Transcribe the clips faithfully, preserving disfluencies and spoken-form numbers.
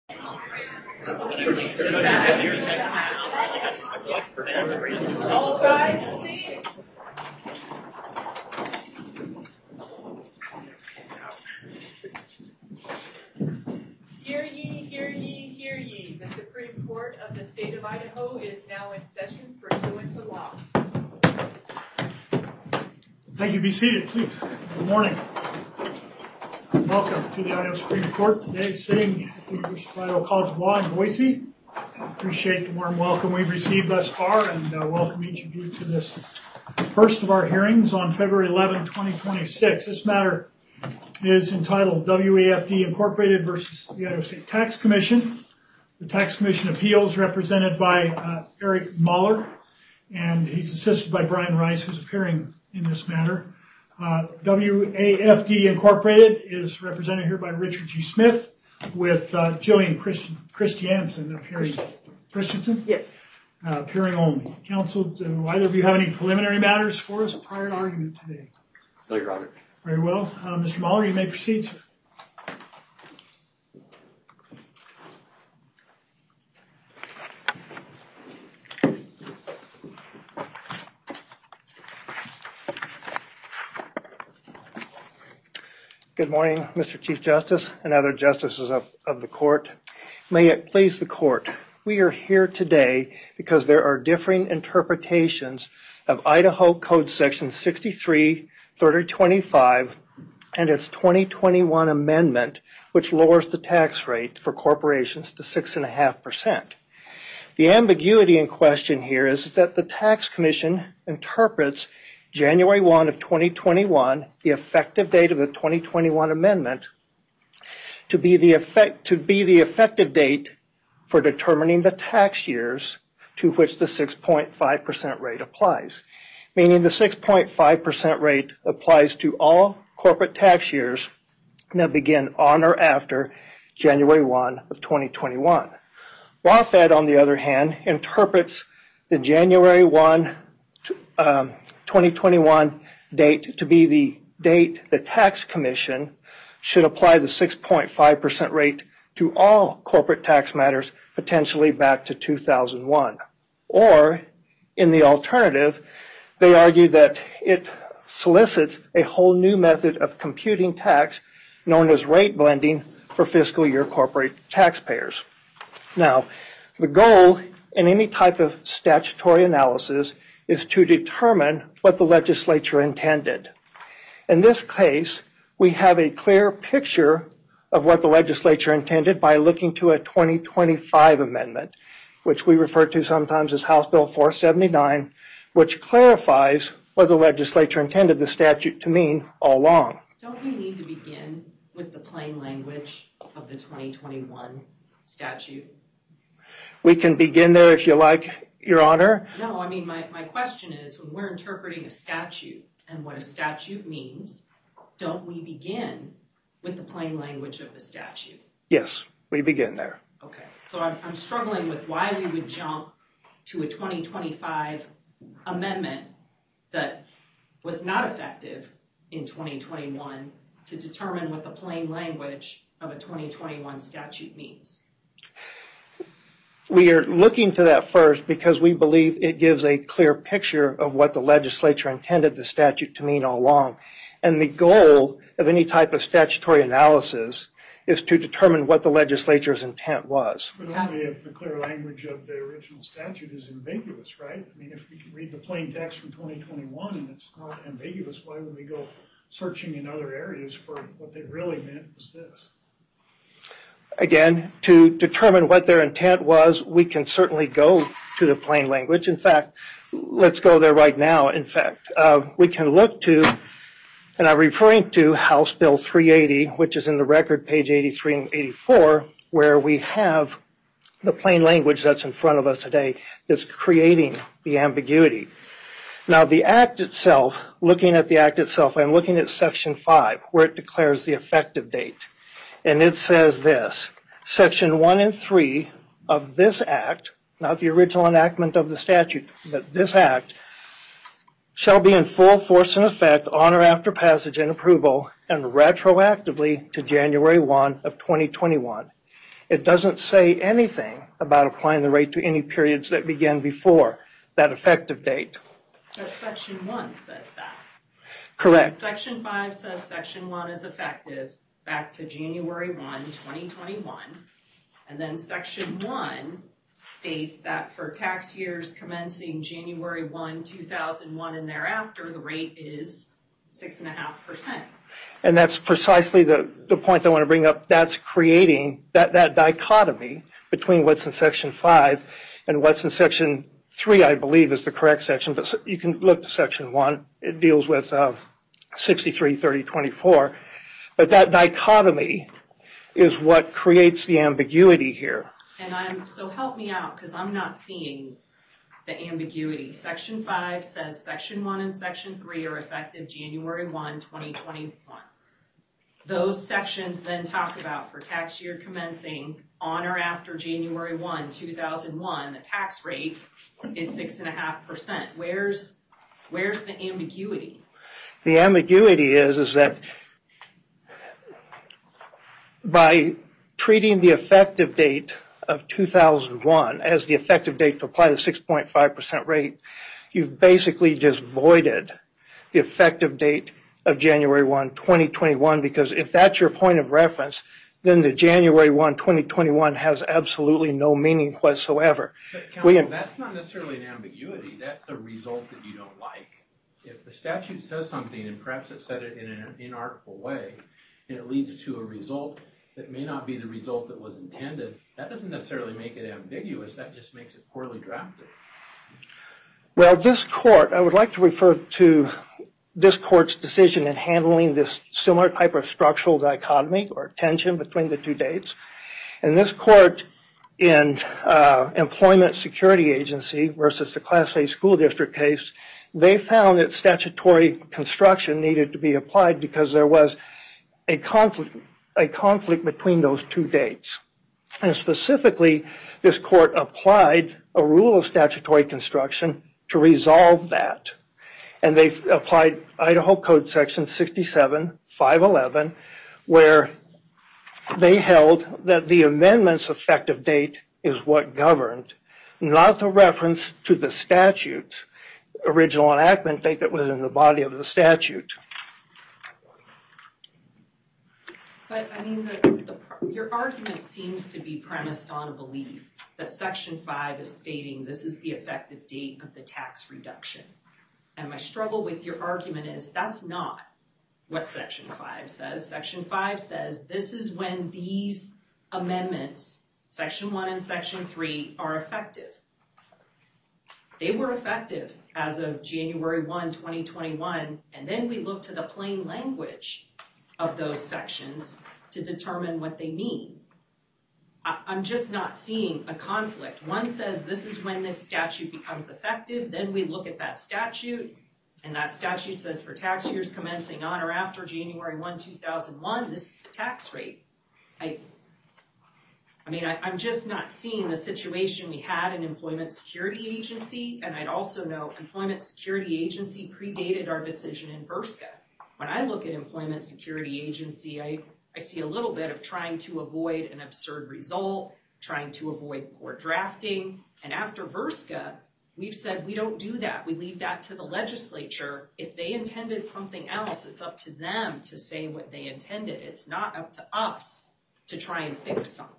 All rise, please. Hear ye, hear ye, hear ye. The Supreme Court of the State of Idaho is now in session pursuant to law. Thank you. Be seated, please. Good morning. Welcome to the Idaho Supreme Court. Today, sitting at the University of Idaho College of Law in Boise. Appreciate the warm welcome we've received thus far, and uh, welcome each of you to this first of our hearings on February eleventh, twenty twenty-six. This matter is entitled W A F D Incorporated versus the Idaho State Tax Commission. The Tax Commission appeals represented by uh, Eric Mahler, and he's assisted by Brian Rice, who's appearing in this matter. Uh, W A F D Incorporated is represented here by Richard G. Smith, with uh, Jillian Christian, Christiansen appearing. Christensen? Yes. Uh, appearing only. Counsel, do either of you have any preliminary matters for us prior to argument today? No, Your Honor. Very well. Uh, Mister Mahler, you may proceed, sir. Good morning, Mister Chief Justice and other justices of, of the court. May it please the court, we are here today because there are differing interpretations of Idaho Code Section sixty-three thirty twenty-five and its twenty twenty-one amendment, which lowers the tax rate for corporations to six point five percent. The ambiguity in question here is that the Tax Commission interprets January first of twenty twenty-one, the effective date of the twenty twenty-one amendment, to be the effect to be the effective date for determining the tax years to which the six point five percent rate applies. Meaning the six point five percent rate applies to all corporate tax years that begin on or after January first of twenty twenty-one. WAFED, on the other hand, interprets the January first um, twenty twenty-one date to be the date the Tax Commission should apply the six point five percent rate to all corporate tax matters potentially back to two thousand one. Or, in the alternative, they argue that it solicits a whole new method of computing tax known as rate blending for fiscal year corporate taxpayers. Now, the goal in any type of statutory analysis is to determine what the legislature intended. In this case, we have a clear picture of what the legislature intended by looking to a twenty twenty-five amendment, which we refer to sometimes as House Bill four seventy-nine, which clarifies what the legislature intended the statute to mean all along. Don't we need to begin with the plain language of the twenty twenty-one statute? We can begin there if you like, Your Honor. No, I mean, my, my question is, when we're interpreting a statute and what a statute means, don't we begin with the plain language of the statute? Yes, we begin there. Okay, so I'm, I'm struggling with why we would jump to a twenty twenty-five amendment that was not effective in twenty twenty-one to determine what the plain language of a twenty twenty-one statute means. We are looking to that first because we believe it gives a clear picture of what the legislature intended the statute to mean all along. And the goal of any type of statutory analysis is to determine what the legislature's intent was. But only if the clear language of the original statute is ambiguous, right? I mean, if we can read the plain text from twenty twenty-one and it's not ambiguous, why would we go searching in other areas for what they really meant was this? Again, to determine what their intent was, we can certainly go to the plain language. In fact, let's go there right now. In fact, uh, we can look to, and I'm referring to House Bill three eighty, which is in the record, page eighty-three and eighty-four, where we have the plain language that's in front of us today that's creating the ambiguity. Now, the Act itself, looking at the Act itself, I'm looking at Section five, where it declares the effective date. And it says this, Section one and three of this Act, not the original enactment of the statute, but this Act, shall be in full force and effect on or after passage and approval and retroactively to January first of twenty twenty-one. It doesn't say anything about applying the rate to any periods that began before that effective date. But section one says that. Correct. Section five says section one is effective back to January first, twenty twenty-one. And then section one states that for tax years commencing January first, two thousand one and thereafter, the rate is six point five percent. And that's precisely the, the point I want to bring up. That's creating that, that dichotomy between what's in section five and what's in section three, I believe, is the correct section. But you can look to section one. It deals with uh, sixty-three thirty twenty-four. But that dichotomy is what creates the ambiguity here. And I'm, so help me out, because I'm not seeing the ambiguity. Section five says section one and section three are effective January first, twenty twenty-one. Those sections then talk about for tax year commencing on or after January first, two thousand one, the tax rate is six point five percent. Where's, where's the ambiguity? The ambiguity is, is that by treating the effective date of two thousand one as the effective date to apply the six point five percent rate, you've basically just voided the effective date of January first, twenty twenty-one, because if that's your point of reference, then the January first, twenty twenty-one has absolutely no meaning whatsoever. But counsel, we, that's not necessarily an ambiguity. That's a result that you don't like. If the statute says something, and perhaps it said it in an inartful way, and it leads to a result that may not be the result that was intended, that doesn't necessarily make it ambiguous. That just makes it poorly drafted. Well, this court, I would like to refer to this court's decision in handling this similar type of structural dichotomy or tension between the two dates. And this court in uh, Employment Security Agency versus the Class A school district case, they found that statutory construction needed to be applied because there was a conflict, a conflict between those two dates. And specifically, this court applied a rule of statutory construction to resolve that. And they applied Idaho Code Section sixty-seven five eleven, where they held that the amendment's effective date is what governed, not the reference to the statute's original enactment date that was in the body of the statute. But, I mean, the, the, your argument seems to be premised on a belief that Section five is stating this is the effective date of the tax reduction. And my struggle with your argument is that's not what Section five says. Section five says this is when these amendments, Section one and Section three, are effective. They were effective as of January first, twenty twenty-one, and then we look to the plain language of those sections to determine what they mean. I, I'm just not seeing a conflict. One says this is when this statute becomes effective, then we look at that statute, and that statute says for tax years commencing on or after January first, two thousand one, this is the tax rate. I, I mean, I, I'm just not seeing the situation we had in Employment Security Agency, and I'd also note Employment Security Agency predated our decision in Verska. When I look at Employment Security Agency, I, I see a little bit of trying to avoid an absurd result, trying to avoid poor drafting, and after Verska, we've said we don't do that. We leave that to the legislature. If they intended something else, it's up to them to say what they intended. It's not up to us to try and fix something.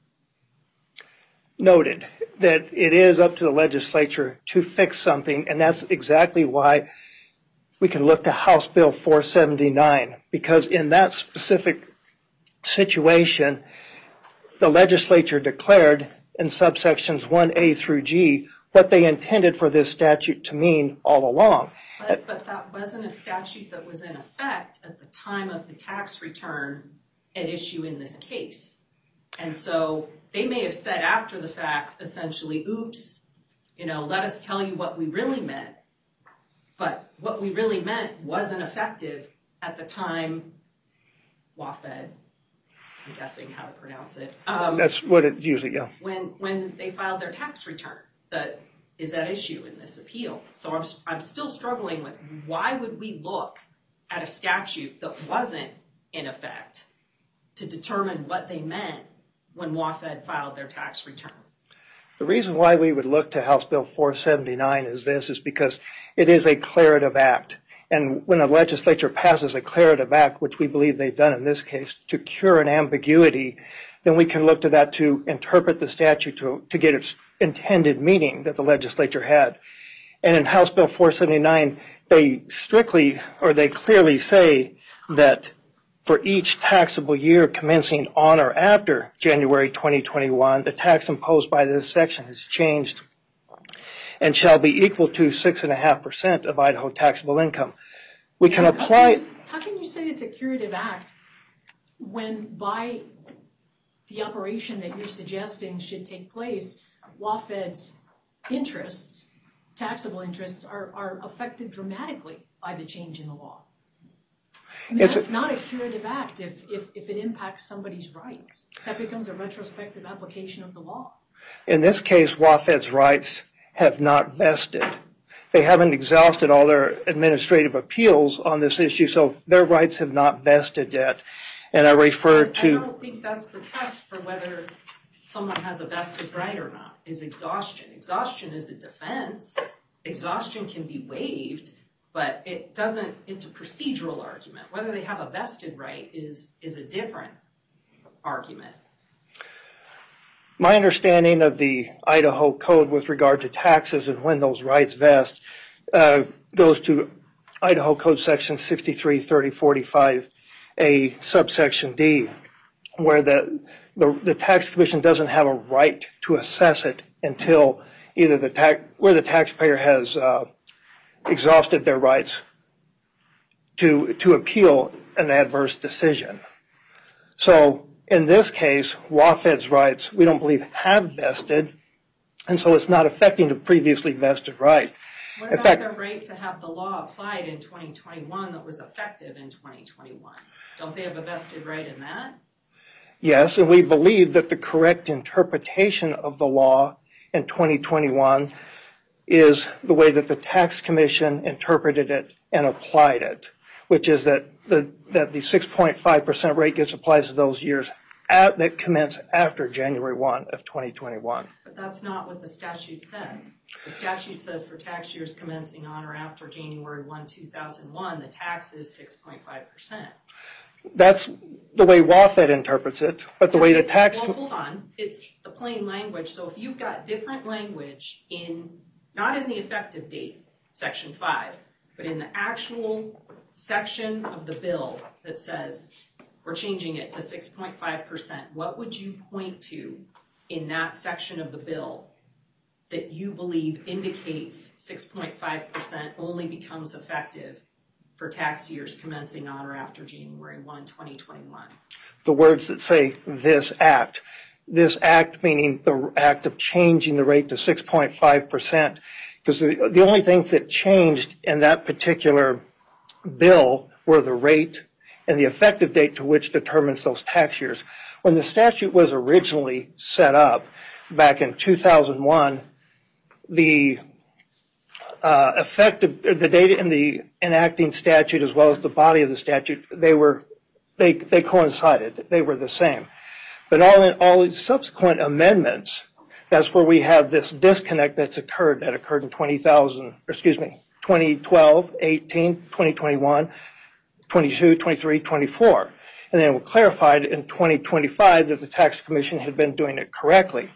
Noted that it is up to the legislature to fix something, and that's exactly why we can look to House Bill four seventy-nine, because in that specific situation, the legislature declared in subsections one A through G what they intended for this statute to mean all along. But, but that wasn't a statute that was in effect at the time of the tax return at issue in this case. And so they may have said after the fact, essentially, oops, you know, let us tell you what we really meant. But what we really meant wasn't effective at the time, WAFED, I'm guessing how to pronounce it. Um, That's what it usually, yeah. When, when they filed their tax return that is at issue in this appeal. So I'm, I'm still struggling with why would we look at a statute that wasn't in effect to determine what they meant when WAFED filed their tax return. The reason why we would look to House Bill four seventy-nine is this, is because it is a declarative act. And when the legislature passes a declarative act, which we believe they've done in this case, to cure an ambiguity, then we can look to that to interpret the statute to, to get its intended meaning that the legislature had. And in House Bill four seventy-nine, they strictly, or they clearly say that for each taxable year commencing on or after January twenty twenty-one, the tax imposed by this section has changed and shall be equal to six and a half percent of Idaho taxable income. We can How apply. can you- How can you say it's a curative act when by the operation that you're suggesting should take place, WAFED's interests, taxable interests, are, are affected dramatically by the change in the law? I mean, It's that's a- not a curative act if, if, if it impacts somebody's rights. That becomes a retrospective application of the law. In this case, WAFED's rights have not vested. They haven't exhausted all their administrative appeals on this issue, so their rights have not vested yet. And I refer I to, don't think that's the test for whether someone has a vested right or not, is exhaustion. Exhaustion is a defense. Exhaustion can be waived, but it doesn't, it's a procedural argument. Whether they have a vested right is, is a different argument. my understanding of the Idaho Code with regard to taxes and when those rights vest uh, goes to Idaho Code Section sixty-three thirty forty-five A subsection D, where the, the the tax commission doesn't have a right to assess it until either the tax where the taxpayer has uh, exhausted their rights to to appeal an adverse decision. So in this case, WAFED's rights we don't believe have vested, and so it's not affecting the previously vested right. What In about fact- their right to have the law applied in twenty twenty-one that was effective in twenty twenty-one? Don't they have a vested right in that? Yes, and we believe that the correct interpretation of the law in twenty twenty-one is the way that the tax commission interpreted it and applied it, which is that the that the six point five percent rate gets applied to those years at, that commence after January first of twenty twenty-one. But that's not what the statute says. The statute says for tax years commencing on or after January first, two thousand one, the tax is six point five percent. That's the way WAFED interprets it, but the way the tax... Well, hold on. It's the plain language. So if you've got different language in, not in the effective date, section five, but in the actual section of the bill that says we're changing it to six point five percent, what would you point to in that section of the bill that you believe indicates six point five percent only becomes effective for tax years commencing on or after January first, twenty twenty-one? the words that say this act. This act meaning the act of changing the rate to six point five percent. Because the, the only things that changed in that particular bill were the rate and the effective date to which determines those tax years. When the statute was originally set up back in two thousand one, the uh, effective, the date in the enacting statute as well as the body of the statute, they were, they, they coincided. They were the same. But all in all these subsequent amendments, that's where we have this disconnect that's occurred, that occurred in twenty thousand, or excuse me, twenty twelve, eighteen, twenty twenty-one, twenty-two, twenty-three, twenty-four. And then it was clarified in twenty twenty-five that the tax commission had been doing it correctly.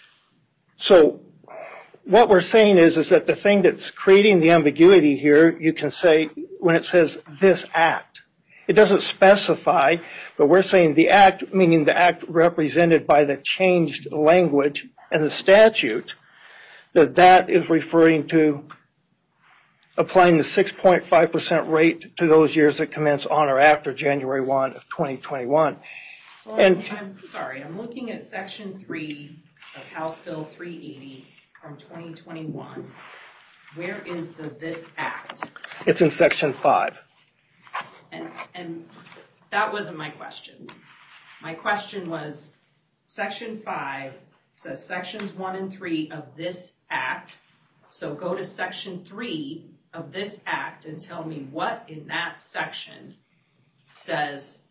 So what we're saying is, is that the thing that's creating the ambiguity here, you can say when it says this act, it doesn't specify, but we're saying the act, meaning the act represented by the changed language and the statute, that that is referring to applying the six point five percent rate to those years that commence on or after January first of twenty twenty-one. So And- I'm, I'm sorry, I'm looking at section three of House Bill three eighty from twenty twenty-one. Where is the this act? It's in section five. And, and that wasn't my question. My question was, section five says sections one and three of this act. So go to section three of this act and tell me what in that section says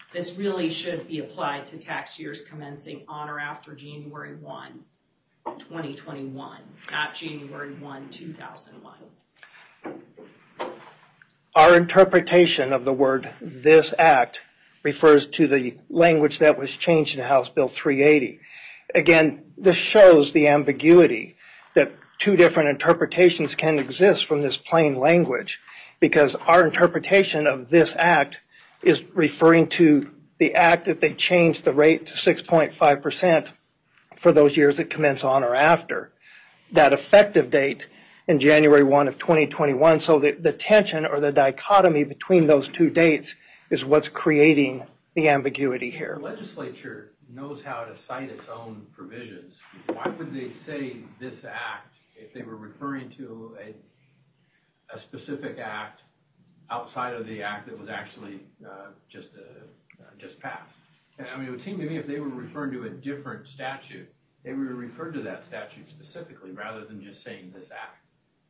this really should be applied to tax years commencing on or after January first, twenty twenty-one, not January first, two thousand one. Our interpretation of the word "this act" refers to the language that was changed in House Bill three eighty. Again, this shows the ambiguity that two different interpretations can exist from this plain language, because our interpretation of this act is referring to the act that they changed the rate to six point five percent for those years that commence on or after that effective date in January first of twenty twenty-one. So the, the tension or the dichotomy between those two dates is what's creating the ambiguity here. The legislature knows how to cite its own provisions. Why would they say this act if they were referring to a, a specific act outside of the act that was actually uh, just uh, uh, just passed? I mean, it would seem to me if they were referring to a different statute, they would refer to that statute specifically rather than just saying this act.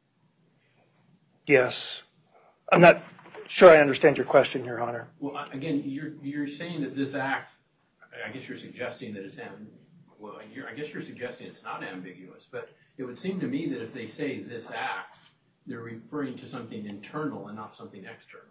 Yes. I'm not sure I understand your question, Your Honor. Well, again, you're you're saying that this act, I guess you're suggesting that it's, well, you're, I guess you're suggesting it's not ambiguous, but it would seem to me that if they say this act, they're referring to something internal and not something external.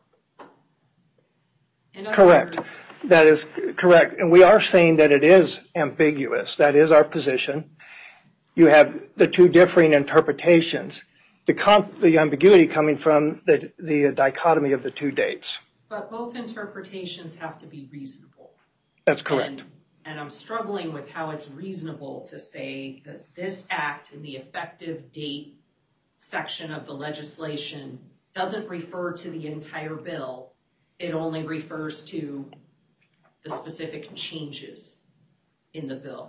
Correct. That is correct. And we are saying that it is ambiguous. That is our position. You have the two differing interpretations. The, comp, the ambiguity coming from the, the dichotomy of the two dates. But both interpretations have to be reasonable. That's correct. And, and I'm struggling with how it's reasonable to say that this act in the effective date section of the legislation doesn't refer to the entire bill. It only refers to the specific changes in the bill.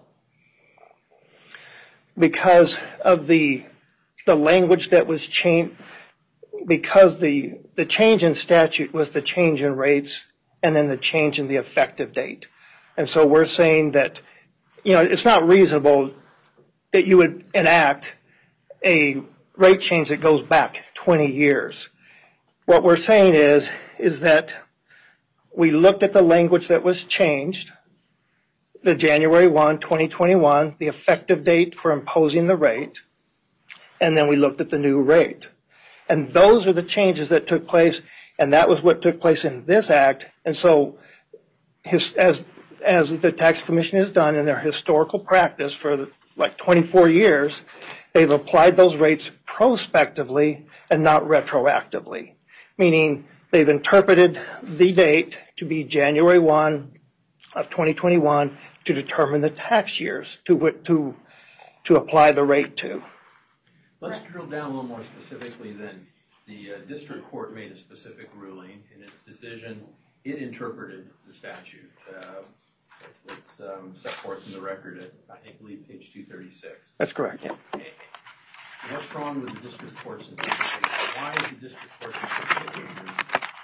Because of the the language that was changed, because the the change in statute was the change in rates and then the change in the effective date. And so we're saying that, you know, it's not reasonable that you would enact a rate change that goes back twenty years. What we're saying is, is that we looked at the language that was changed, the January first, twenty twenty-one, the effective date for imposing the rate, and then we looked at the new rate. And those are the changes that took place, and that was what took place in this act. And so his, as, as the Tax Commission has done in their historical practice for like twenty-four years, they've applied those rates prospectively and not retroactively, meaning they've interpreted the date to be January first of twenty twenty-one to determine the tax years to, to, to apply the rate to. Let's drill down a little more specifically then. The uh, district court made a specific ruling in its decision. It interpreted the statute. Uh, it's it's um, set forth in the record at, I think, believe page two thirty-six. That's correct, yeah. What's wrong with the district court's interpretation? Why is the district court's interpretation?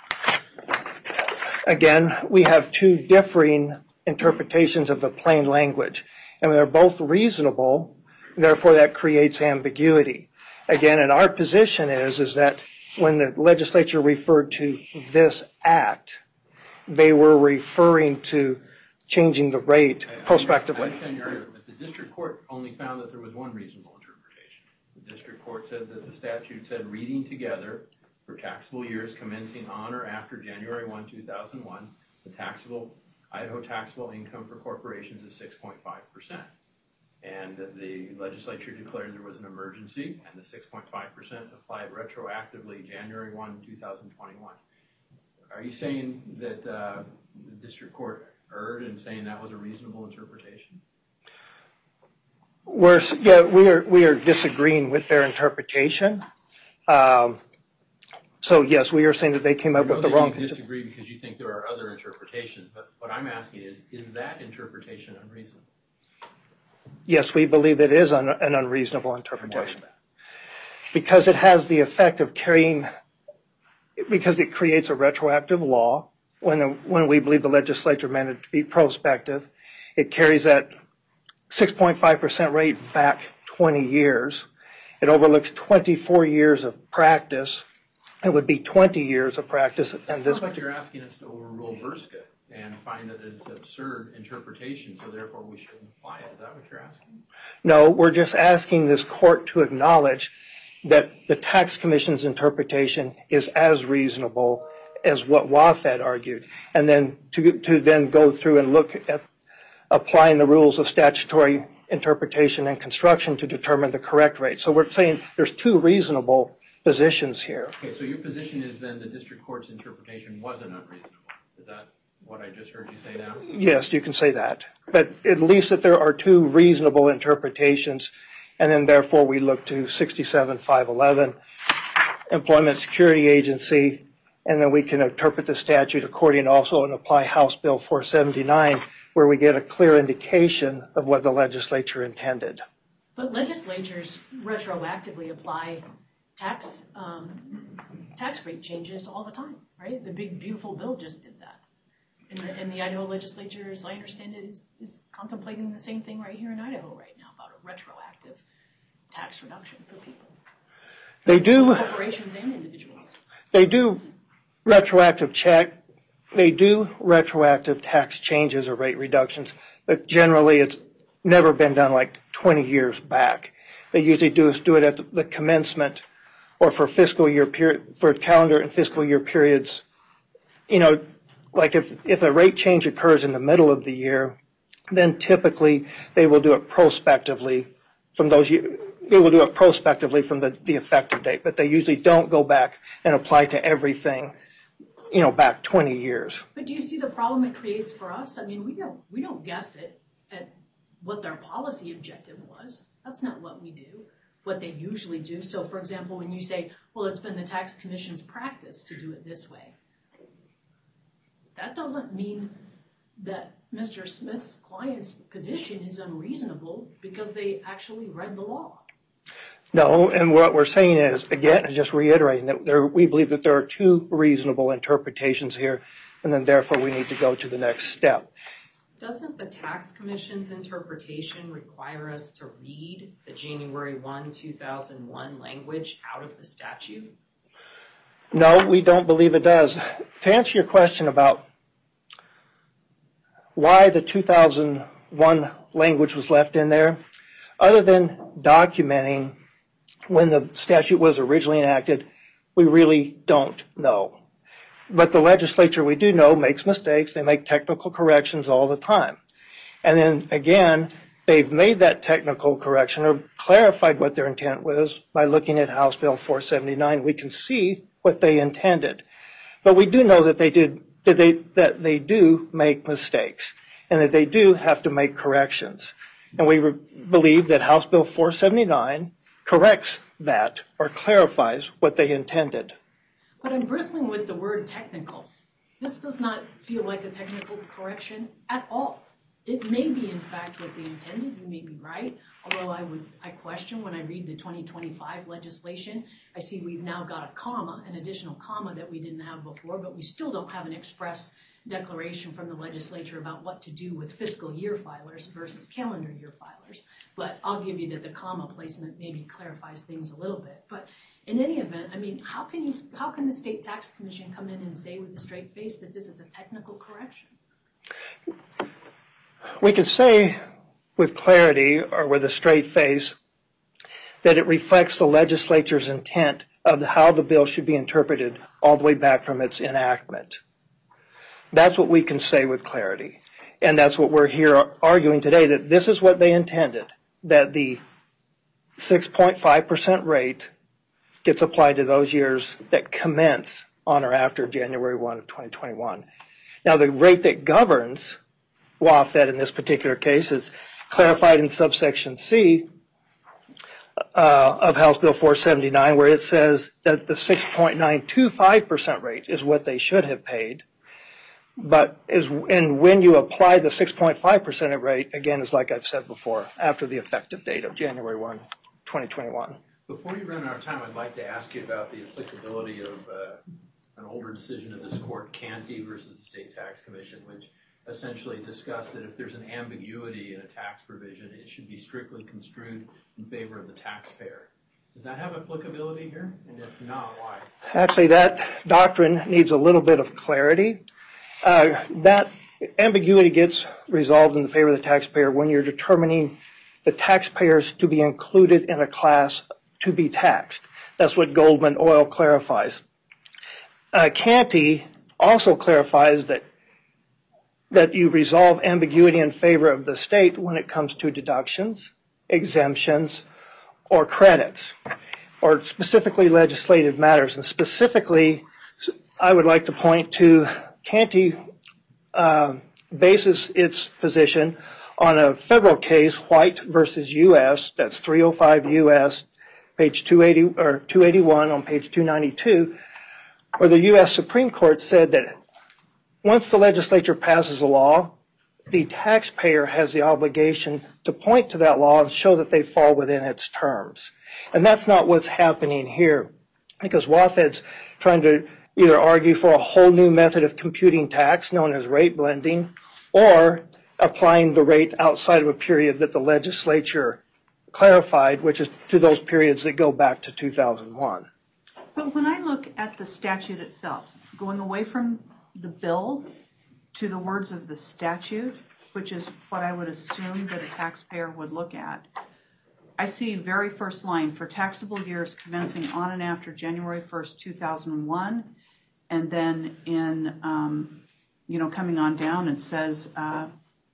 Again, we have two differing interpretations of the plain language, and they're both reasonable. Therefore, that creates ambiguity. Again, and our position is, is that when the legislature referred to this act, they were referring to changing the rate prospectively. I understand your argument, but the district court only found that there was one reasonable interpretation. The district court said that the statute said reading together for taxable years commencing on or after January first, two thousand one, the taxable Idaho taxable income for corporations is six point five percent. And the legislature declared there was an emergency, and the six point five percent applied retroactively January first, two thousand twenty-one. Are you saying that uh, the district court erred in saying that was a reasonable interpretation? We're, yeah, we are we are disagreeing with their interpretation. Um, so yes, we are saying that they came up with the wrong. You disagree because you think there are other interpretations, but what I'm asking is, is that interpretation unreasonable? Yes, we believe it is un, an unreasonable interpretation. Why is that? Because it has the effect of carrying, because it creates a retroactive law. When the, when we believe the legislature meant it to be prospective, it carries that six point five percent rate back twenty years. It overlooks twenty-four years of practice. It would be twenty years of practice. It and sounds this like you're asking us to overrule Verska. and find that it's absurd interpretation, so therefore we shouldn't apply it. Is that what you're asking? No, we're just asking this court to acknowledge that the tax commission's interpretation is as reasonable as what WAFED argued, and then to, to then go through and look at applying the rules of statutory interpretation and construction to determine the correct rate. So we're saying there's two reasonable positions here. Okay, so your position is then the district court's interpretation wasn't unreasonable. Is that what I just heard you say now? Yes, you can say that. But at least that there are two reasonable interpretations, and then therefore we look to sixty-seven five eleven, Employment Security Agency, and then we can interpret the statute according also and apply House Bill four seventy-nine, where we get a clear indication of what the legislature intended. But legislatures retroactively apply tax um, tax rate changes all the time, right? The big beautiful bill just did that. And the, and the Idaho legislature, as I understand it, is, is contemplating the same thing right here in Idaho right now about a retroactive tax reduction for people. They do. Corporations and individuals. They do retroactive check. They do retroactive tax changes or rate reductions, but generally it's never been done like twenty years back. They usually do is do it at the, the commencement or for fiscal year period, for calendar and fiscal year periods. You know, like if, if a rate change occurs in the middle of the year, then typically they will do it prospectively from those years. They will do it prospectively from the, the effective date, but they usually don't go back and apply to everything, you know, back twenty years. But do you see the problem it creates for us? I mean, we don't, we don't guess it at what their policy objective was. That's not what we do, what they usually do. So, for example, when you say, well, it's been the tax commission's practice to do it this way, that doesn't mean that Mister Smith's client's position is unreasonable because they actually read the law. No, and what we're saying is, again, just reiterating that there, we believe that there are two reasonable interpretations here, and then therefore we need to go to the next step. Doesn't the tax commission's interpretation require us to read the January first, two thousand one language out of the statute? No, we don't believe it does. To answer your question about why the two thousand one language was left in there, other than documenting when the statute was originally enacted, we really don't know. But the legislature, we do know, makes mistakes. They make technical corrections all the time. And then again, they've made that technical correction or clarified what their intent was by looking at House Bill four seventy-nine. We can see what they intended. But we do know that they did, that they, that they do make mistakes and that they do have to make corrections. And we re- believe that House Bill four seventy-nine corrects that or clarifies what they intended. But I'm bristling with the word technical. This does not feel like a technical correction at all. It may be, in fact, what they intended. You may be right. Although I would, I question when I read the twenty twenty-five legislation, I see we've now got a comma, an additional comma that we didn't have before, but we still don't have an express declaration from the legislature about what to do with fiscal year filers versus calendar year filers. But I'll give you that the comma placement maybe clarifies things a little bit. But in any event, I mean, how can you, how can the state tax commission come in and say with a straight face that this is a technical correction? We can say with clarity or with a straight face that it reflects the legislature's intent of how the bill should be interpreted all the way back from its enactment. That's what we can say with clarity. And that's what we're here arguing today, that this is what they intended, that the six point five percent rate gets applied to those years that commence on or after January first of twenty twenty-one. Now, the rate that governs WAFED in this particular case is clarified in subsection C uh, of House Bill four seventy-nine, where it says that the six point nine two five percent rate is what they should have paid. But is, and when you apply the six point five percent rate, again, is like I've said before, after the effective date of January first, twenty twenty-one. Before you run out of time, I'd like to ask you about the applicability of uh, an older decision of this court, Canty versus the State Tax Commission, which essentially discussed that if there's an ambiguity in a tax provision, it should be strictly construed in favor of the taxpayer. Does that have applicability here? And if not, why? Actually, that doctrine needs a little bit of clarity. Uh, that ambiguity gets resolved in the favor of the taxpayer when you're determining the taxpayers to be included in a class to be taxed. That's what Goldman Oil clarifies. Uh, Canty also clarifies that that you resolve ambiguity in favor of the state when it comes to deductions, exemptions, or credits, or specifically legislative matters. And specifically, I would like to point to Canty uh, bases its position on a federal case, White versus U S, that's three oh five U S, page two eighty, or two eighty-one on page two ninety-two, where the U S Supreme Court said that once the legislature passes a law, the taxpayer has the obligation to point to that law and show that they fall within its terms. And that's not what's happening here, because WAFED's trying to either argue for a whole new method of computing tax known as rate blending, or applying the rate outside of a period that the legislature clarified, which is to those periods that go back to two thousand one. But when I look at the statute itself, going away from the bill to the words of the statute, which is what I would assume that a taxpayer would look at, I see very first line, for taxable years commencing on and after January first, two thousand one, and then in, um, you know, coming on down, it says uh,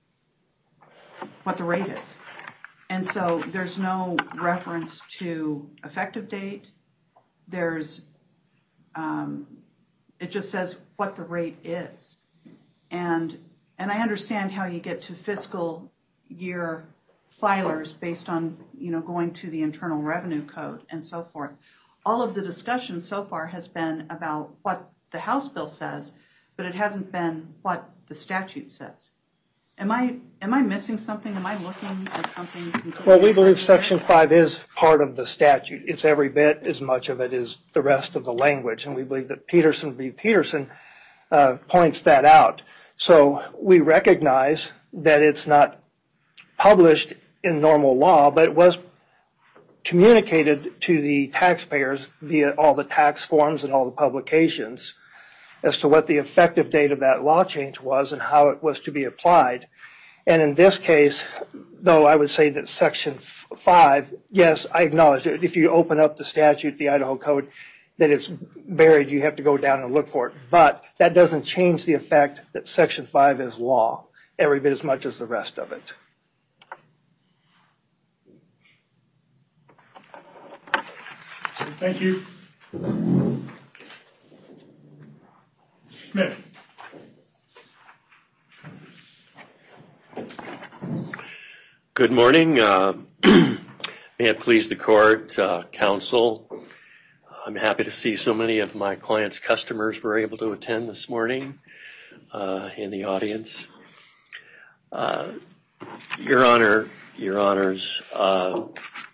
what the rate is. And so there's no reference to effective date. There's, um, it just says what the rate is. And, and I understand how you get to fiscal year filers based on, you know, going to the Internal Revenue Code and so forth. All of the discussion so far has been about what the House bill says, but it hasn't been what the statute says. Am I am I missing something? Am I looking at something completely Well, we believe different Section here? five is part of the statute. It's every bit as much of it as the rest of the language, and we believe that Peterson v. Peterson uh, points that out. So we recognize that it's not published in normal law, but it was communicated to the taxpayers via all the tax forms and all the publications as to what the effective date of that law change was and how it was to be applied. And in this case, though I would say that Section five, yes, I acknowledge it. If you open up the statute, the Idaho Code, that it's buried, you have to go down and look for it. But that doesn't change the effect that Section five is law, every bit as much as the rest of it. Thank you. Smith. Good morning. Uh, may it please the court, uh, counsel. I'm happy to see so many of my clients' customers were able to attend this morning uh, in the audience. Uh, Your Honor, Your Honors, uh,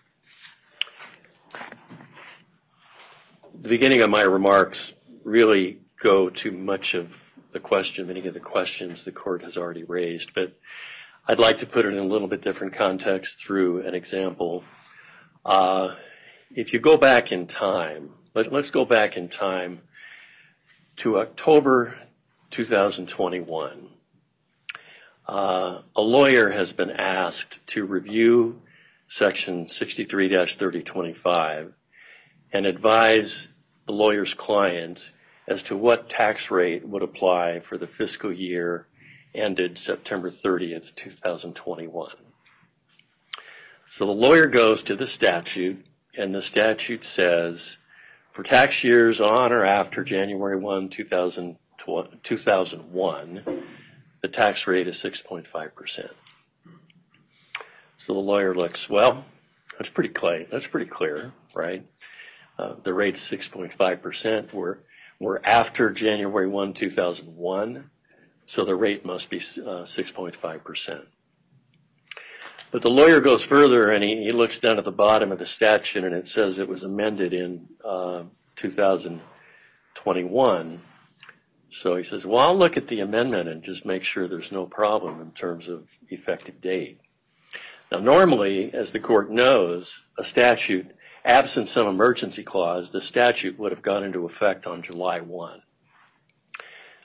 the beginning of my remarks really go to much of the question, many of the questions the court has already raised, but I'd like to put it in a little bit different context through an example. Uh, if you go back in time, let, let's go back in time to October two thousand twenty-one. Uh, a lawyer has been asked to review Section sixty-three dash thirty twenty-five and advise the lawyer's client as to what tax rate would apply for the fiscal year ended September thirtieth, two thousand twenty-one. So the lawyer goes to the statute, and the statute says, for tax years on or after January first, two thousand one, the tax rate is six point five percent. So the lawyer looks, well, that's pretty clear, that's pretty clear, right? Uh, the rate's six point five percent. We're, we're after January first, two thousand one, so the rate must be uh, six point five percent. But the lawyer goes further and he, he looks down at the bottom of the statute and it says it was amended in uh, two thousand twenty-one. So he says, well, I'll look at the amendment and just make sure there's no problem in terms of effective date. Now, normally, as the court knows, a statute, absent some emergency clause, the statute would have gone into effect on July first.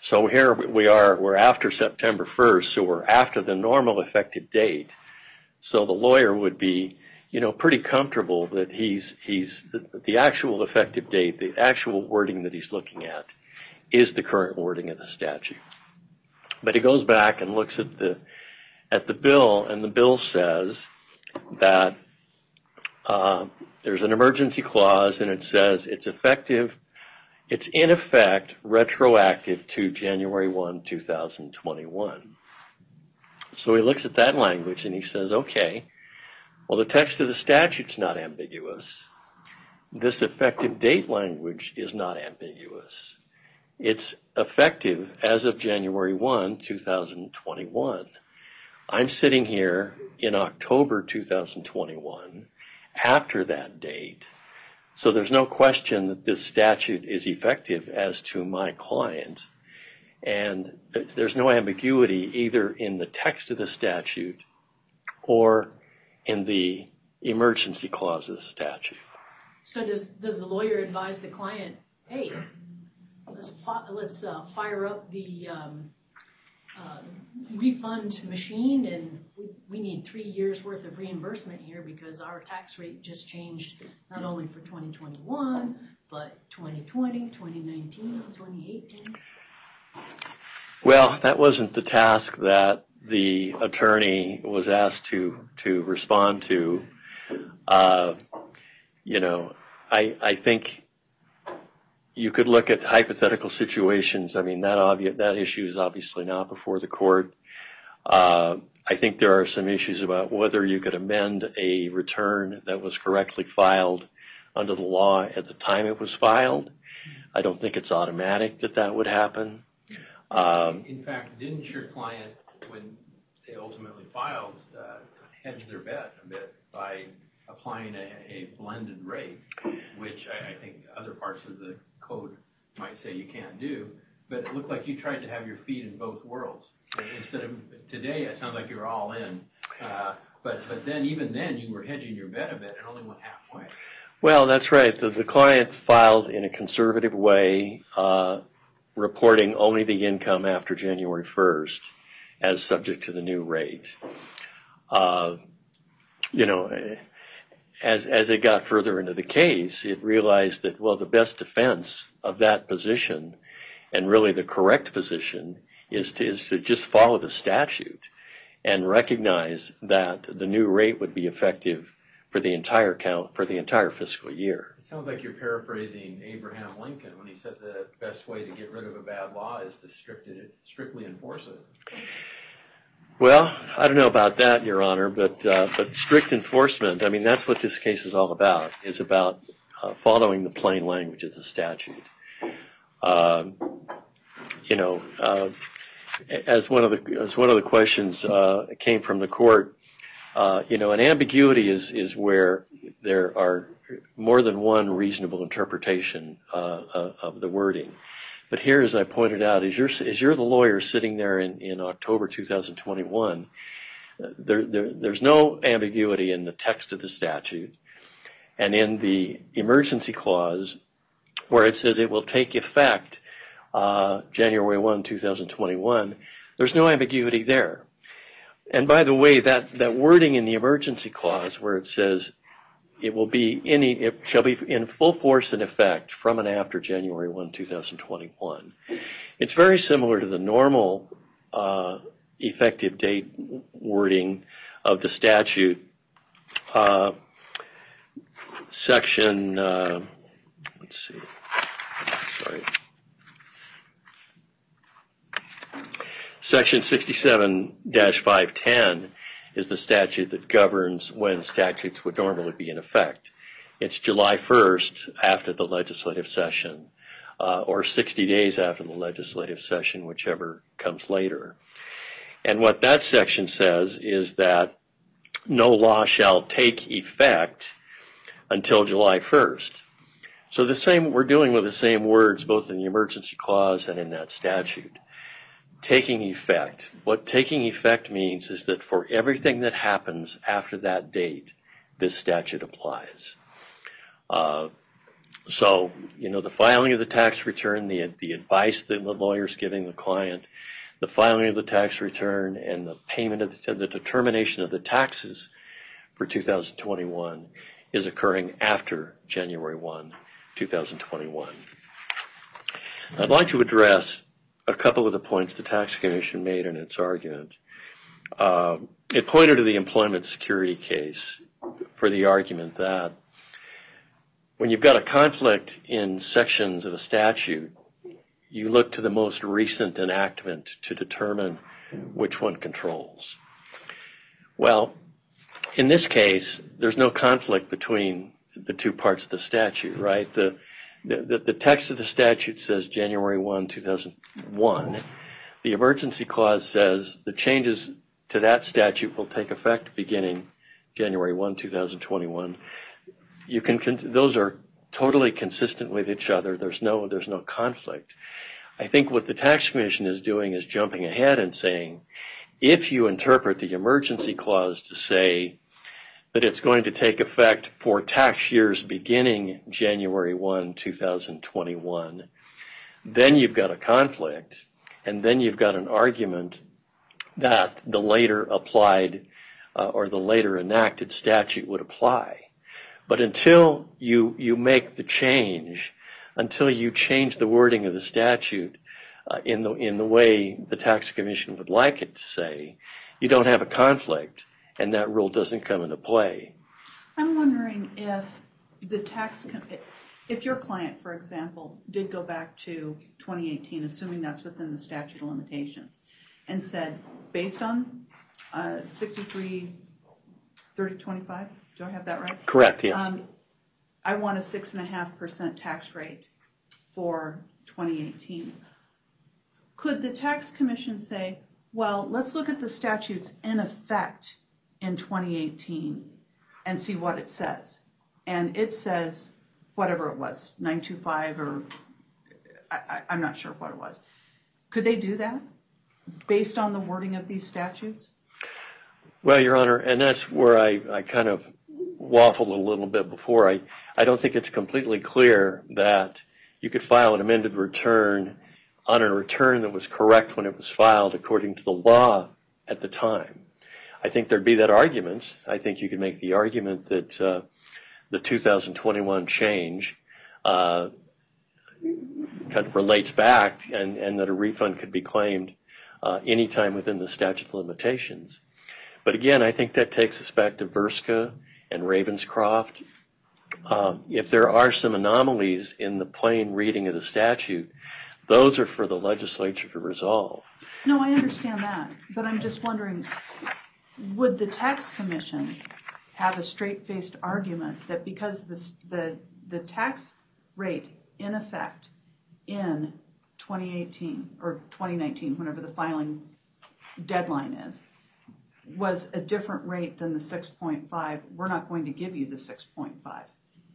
So here we are, we're after September first, so we're after the normal effective date. So the lawyer would be, you know, pretty comfortable that he's, he's the, the actual effective date, the actual wording that he's looking at is the current wording of the statute. But he goes back and looks at the, at the bill, and the bill says that uh, there's an emergency clause, and it says it's effective, it's in effect retroactive to January first, two thousand twenty-one. So he looks at that language and he says, okay, well, the text of the statute's not ambiguous. This effective date language is not ambiguous. It's effective as of January first, two thousand twenty-one. I'm sitting here in October two thousand twenty-one after that date. So there's no question that this statute is effective as to my client. And there's no ambiguity either in the text of the statute or in the emergency clause of the statute. So does, does the lawyer advise the client, hey, let's, fi- let's uh, fire up the um, uh, refund machine, and we, we need three years worth of reimbursement here because our tax rate just changed not only for twenty twenty-one, but twenty twenty, twenty nineteen, twenty eighteen? Well, that wasn't the task that the attorney was asked to, to respond to. Uh, you know, I, I think you could look at hypothetical situations. I mean, that obvious, that issue is obviously not before the court. Uh, I think there are some issues about whether you could amend a return that was correctly filed under the law at the time it was filed. I don't think it's automatic that that would happen. Um, In fact, didn't your client, when they ultimately filed, uh, hedge their bet a bit by applying a, a blended rate, which I, I think other parts of the code might say you can't do, but it looked like you tried to have your feet in both worlds. Instead of today, it sounds like you're all in, uh, but but then even then you were hedging your bet a bit and only went halfway. Well, that's right. The, the client filed in a conservative way, uh, reporting only the income after January first as subject to the new rate. Uh, you know, as as it got further into the case, it realized that, well, the best defense of that position, and really the correct position, is to, is to just follow the statute and recognize that the new rate would be effective for the entire count, for the entire fiscal year. It sounds like you're paraphrasing Abraham Lincoln when he said the best way to get rid of a bad law is to strict it, strictly enforce it. Well, I don't know about that, Your Honor, but uh, but strict enforcement, I mean, that's what this case is all about, is about uh, following the plain language of the statute. Uh, you know, uh, as one of the as one of the questions uh, came from the court, uh, you know, an ambiguity is is where there are more than one reasonable interpretation uh, uh, of the wording. But here, as I pointed out, as you're, as you're the lawyer sitting there in, in October two thousand twenty-one, there, there, there's no ambiguity in the text of the statute. And in the emergency clause, where it says it will take effect uh, January first, two thousand twenty-one, there's no ambiguity there. And by the way, that, that wording in the emergency clause where it says it will be any, it shall be in full force and effect from and after January first, two thousand twenty-one. It's very similar to the normal uh, effective date wording of the statute. Uh, section, uh, let's see, sorry. Section sixty-seven dash five ten is the statute that governs when statutes would normally be in effect. It's July first after the legislative session, uh, or sixty days after the legislative session, whichever comes later. And what that section says is that no law shall take effect until July first. So the same, we're dealing with the same words both in the emergency clause and in that statute. Taking effect. What taking effect means is that for everything that happens after that date, this statute applies. Uh, So, you know, the filing of the tax return, the, the advice that the lawyer's giving the client, the filing of the tax return, and the payment of the, the determination of the taxes for two thousand twenty-one is occurring after January first, two thousand twenty-one. I'd like to address a couple of the points the Tax Commission made in its argument. Uh, it pointed to the employment security case for the argument that when you've got a conflict in sections of a statute, you look to the most recent enactment to determine which one controls. Well, in this case, there's no conflict between the two parts of the statute, right? The, the, the text of the statute says January first, two thousand one. The emergency clause says the changes to that statute will take effect beginning January first, two thousand twenty-one. You can, those are totally consistent with each other. There's no, there's no conflict. I think what the Tax Commission is doing is jumping ahead and saying, if you interpret the emergency clause to say that it's going to take effect for tax years beginning January first, two thousand twenty-one, then you've got a conflict, and then you've got an argument that the later applied uh, or the later enacted statute would apply. But until you, you make the change, until you change the wording of the statute uh, in the in the way the Tax Commission would like it to say, you don't have a conflict, and that rule doesn't come into play. I'm wondering if the tax, if your client, for example, did go back to twenty eighteen, assuming that's within the statute of limitations, and said, based on uh, sixty-three thirty twenty-five, do I have that right? Correct, yes. Um, I want a six and a half percent tax rate for twenty eighteen. Could the Tax Commission say, well, let's look at the statutes in effect in twenty eighteen and see what it says? And it says whatever it was, nine two five, or I, I, I'm not sure what it was. Could they do that based on the wording of these statutes? Well, Your Honor, and that's where I, I kind of waffled a little bit before. I, I don't think it's completely clear that you could file an amended return on a return that was correct when it was filed according to the law at the time. I think there'd be that argument. I think you could make the argument that uh, the two thousand twenty-one change uh, kind of relates back and, and that a refund could be claimed uh, anytime within the statute of limitations. But again, I think that takes us back to Verska and Ravenscroft. Um, if there are some anomalies in the plain reading of the statute, those are for the legislature to resolve. No, I understand that, but I'm just wondering, would the Tax Commission have a straight-faced argument that because this, the the tax rate in effect in twenty eighteen or twenty nineteen, whenever the filing deadline is, was a different rate than the six point five, we're not going to give you the six point five?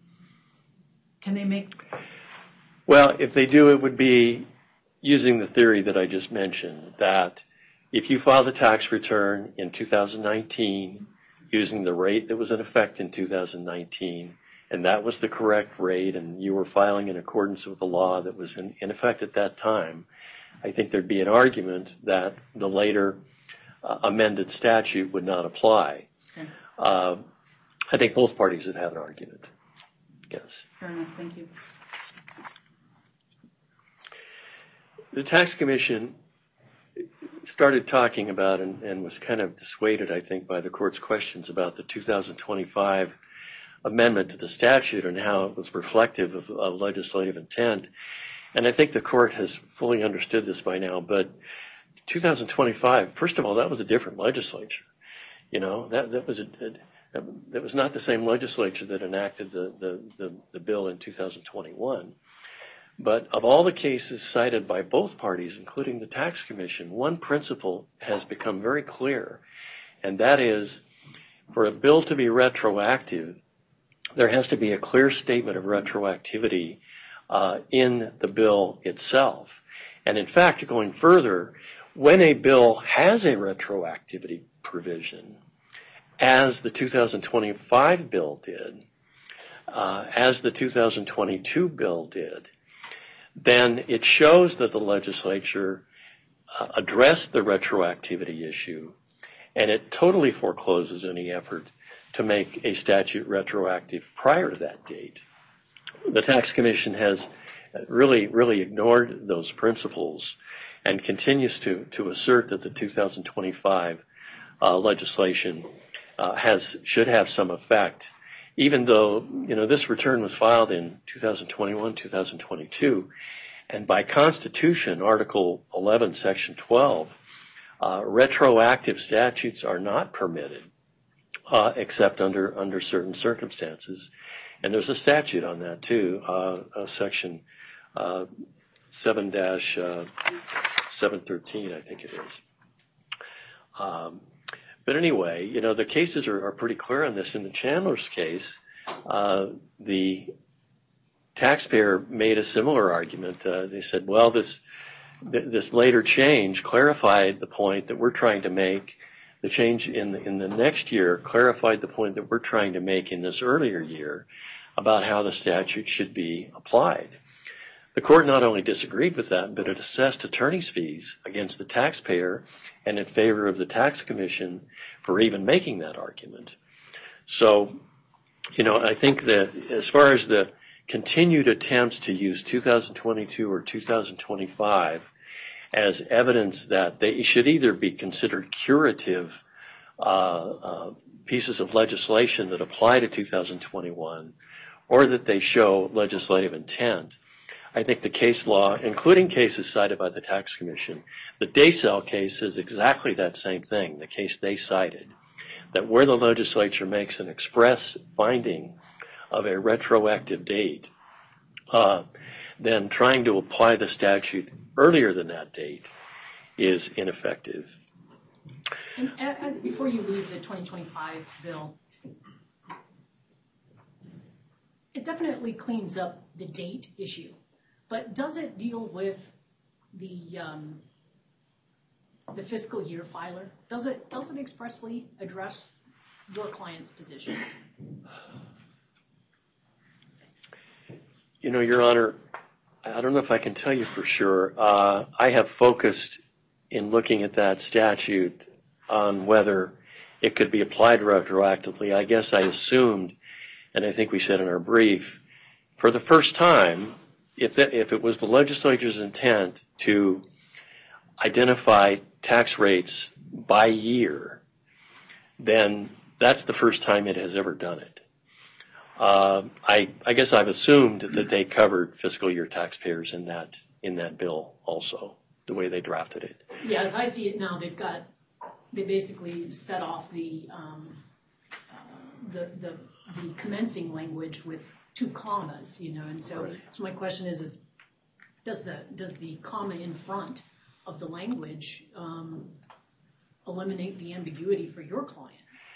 Can they make... Well, if they do, it would be using the theory that I just mentioned, that if you filed a tax return in two thousand nineteen using the rate that was in effect in two thousand nineteen, and that was the correct rate, and you were filing in accordance with the law that was in, in effect at that time, I think there'd be an argument that the later uh, amended statute would not apply. Okay. Uh, I think both parties would have an argument. Yes. Fair enough, thank you. The Tax Commission started talking about and, and was kind of dissuaded, I think, by the court's questions about the two thousand twenty-five amendment to the statute and how it was reflective of, of legislative intent. And I think the court has fully understood this by now, but two thousand twenty-five, first of all, that was a different legislature. You know, that, that was a, a that was not the same legislature that enacted the, the, the, the bill in two thousand twenty-one. But of all the cases cited by both parties, including the Tax Commission, one principle has become very clear, and that is for a bill to be retroactive, there has to be a clear statement of retroactivity uh, in the bill itself. And in fact, going further, when a bill has a retroactivity provision, as the two thousand twenty-five bill did, uh, as the two thousand twenty-two bill did, then it shows that the legislature uh, addressed the retroactivity issue, and it totally forecloses any effort to make a statute retroactive prior to that date. The Tax Commission has really, really ignored those principles and continues to, to assert that the two thousand twenty-five uh, legislation uh, has should have some effect, even though, you know, this return was filed in two thousand twenty-one, two thousand twenty-two, and by Constitution, Article eleven, Section twelve, uh, retroactive statutes are not permitted uh, except under under certain circumstances. And there's a statute on that too, uh, uh, Section uh, seven dash seven thirteen, I think it is. Um, but anyway, you know, the cases are, are pretty clear on this. In the Chandler's case, uh, the taxpayer made a similar argument. Uh, they said, well, this th- this later change clarified the point that we're trying to make. The change in the, in the next year clarified the point that we're trying to make in this earlier year about how the statute should be applied. The court not only disagreed with that, but it assessed attorney's fees against the taxpayer and in favor of the Tax Commission for even making that argument. So, you know, I think that as far as the continued attempts to use two thousand twenty-two or two thousand twenty-five as evidence that they should either be considered curative uh, uh, pieces of legislation that apply to two thousand twenty-one, or that they show legislative intent, I think the case law, including cases cited by the Tax Commission, the Daysell case is exactly that same thing, the case they cited, that where the legislature makes an express finding of a retroactive date, uh, then trying to apply the statute earlier than that date is ineffective. And uh, uh, before you leave the twenty twenty-five bill, it definitely cleans up the date issue, but does it deal with the um, the fiscal year filer? Does it does it expressly address your client's position? You know, Your Honor, I don't know if I can tell you for sure. Uh, I have focused in looking at that statute on whether it could be applied retroactively. I guess I assumed, and I think we said in our brief, for the first time, if, that, if it was the legislature's intent to identify tax rates by year, then that's the first time it has ever done it. Uh, I, I guess I've assumed that they covered fiscal year taxpayers in that in that bill also, the way they drafted it. Yeah, as I see it now, they've got they basically set off the um, uh, the, the the commencing language with two commas, you know, and so Right. so my question is is does the does the comma in front of the language um, eliminate the ambiguity for your client?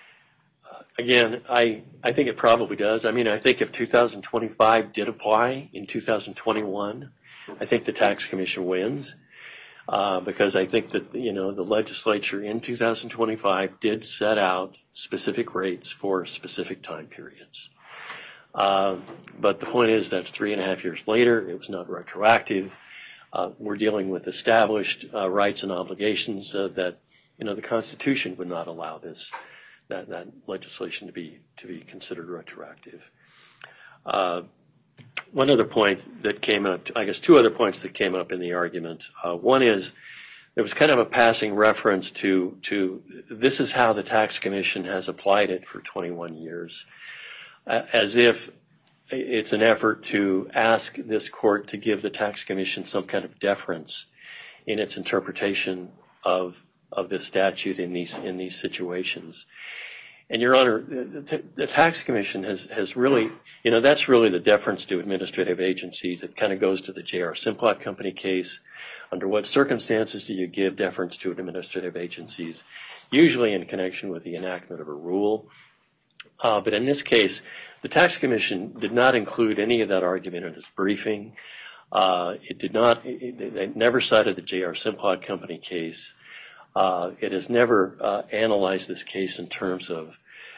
Again, I, I think it probably does. I mean, I think if two thousand twenty-five did apply in two thousand twenty-one, I think the Tax Commission wins uh, because I think that, you know, the legislature in two thousand twenty-five did set out specific rates for specific time periods. Uh, but the point is that's three and a half years later. It was not retroactive. Uh, we're dealing with established uh, rights and obligations uh, that, you know, the Constitution would not allow this. That, that legislation to be to be considered retroactive. Uh, one other point that came up, I guess two other points that came up in the argument. Uh, one is there was kind of a passing reference to to this is how the Tax Commission has applied it for twenty-one years, uh, as if it's an effort to ask this court to give the Tax Commission some kind of deference in its interpretation of of this statute in these in these situations. And Your Honor, the, the Tax Commission has, has really, you know, that's really the deference to administrative agencies. It kind of goes to the J R Simplot Company case. Under what circumstances do you give deference to administrative agencies? Usually in connection with the enactment of a rule. Uh, but in this case, the Tax Commission did not include any of that argument in its briefing. Uh, it did not, it, it never cited the J R Simplot Company case. Uh, it has never uh, analyzed this case in terms of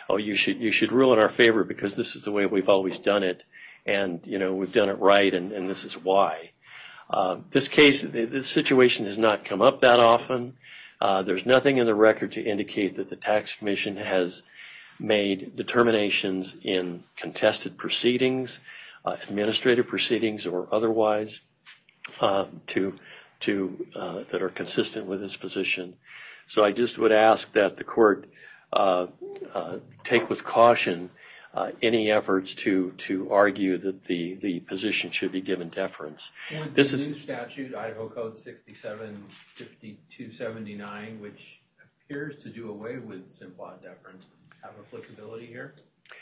oh, you should you should rule in our favor because this is the way we've always done it, and you know we've done it right, and, and this is why. Uh, this case, this situation has not come up that often. Uh, there's nothing in the record to indicate that the Tax Commission has made determinations in contested proceedings, uh, administrative proceedings, or otherwise uh, to to uh, that are consistent with this position. So I just would ask that the court uh, uh, take with caution uh, any efforts to to argue that the the position should be given deference. Would this the is new statute, Idaho Code sixty-seven fifty-two seventy-nine, which appears to do away with simplot deference, have applicability here?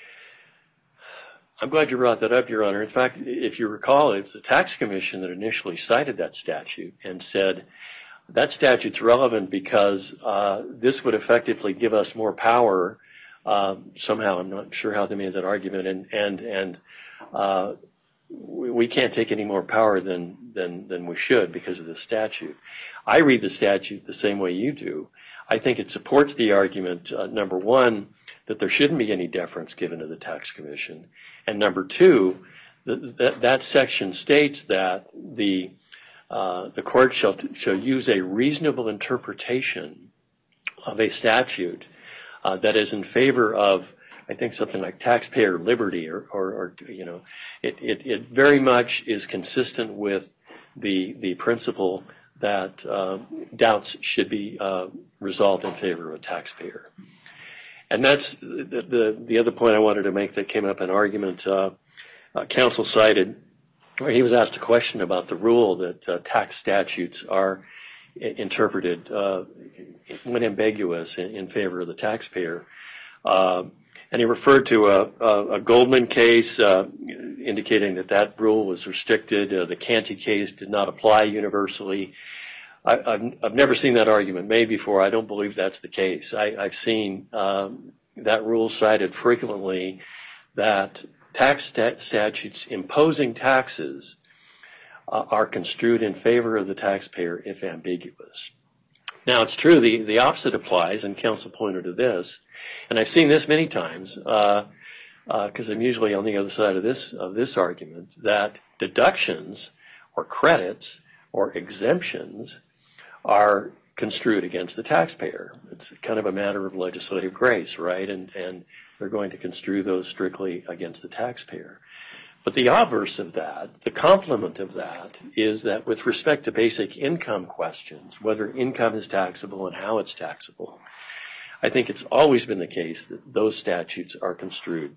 I'm glad you brought that up, Your Honor. In fact, if you recall, it's the Tax Commission that initially cited that statute and said that statute's relevant because uh, this would effectively give us more power. Uh, somehow, I'm not sure how they made that argument, and and and uh, we, we can't take any more power than than than we should because of the statute. I read the statute the same way you do. I think it supports the argument, uh, number one, that there shouldn't be any deference given to the Tax Commission. And number two, that, that, that section states that the uh, the court shall, shall use a reasonable interpretation of a statute uh, that is in favor of, I think, something like taxpayer liberty, or, or, or you know, it, it, it very much is consistent with the the principle that uh, doubts should be uh, resolved in favor of a taxpayer. And that's the, the, the other point I wanted to make that came up in argument. Uh, uh, counsel cited, where he was asked a question about the rule that uh, tax statutes are I- interpreted uh, when ambiguous in, in favor of the taxpayer. Uh, and he referred to a, a, a Goldman case uh, indicating that that rule was restricted. Uh, the Canty case did not apply universally. I, I've, I've never seen that argument made before. I don't believe that's the case. I, I've seen um, that rule cited frequently, that tax stat- statutes imposing taxes uh, are construed in favor of the taxpayer if ambiguous. Now, it's true, the, the opposite applies, and counsel pointed to this, and I've seen this many times, because uh, uh, I'm usually on the other side of this, of this argument, that deductions or credits or exemptions are construed against the taxpayer. It's kind of a matter of legislative grace, right? And and they're going to construe those strictly against the taxpayer. But the obverse of that, the complement of that, is that with respect to basic income questions, whether income is taxable and how it's taxable, I think it's always been the case that those statutes are construed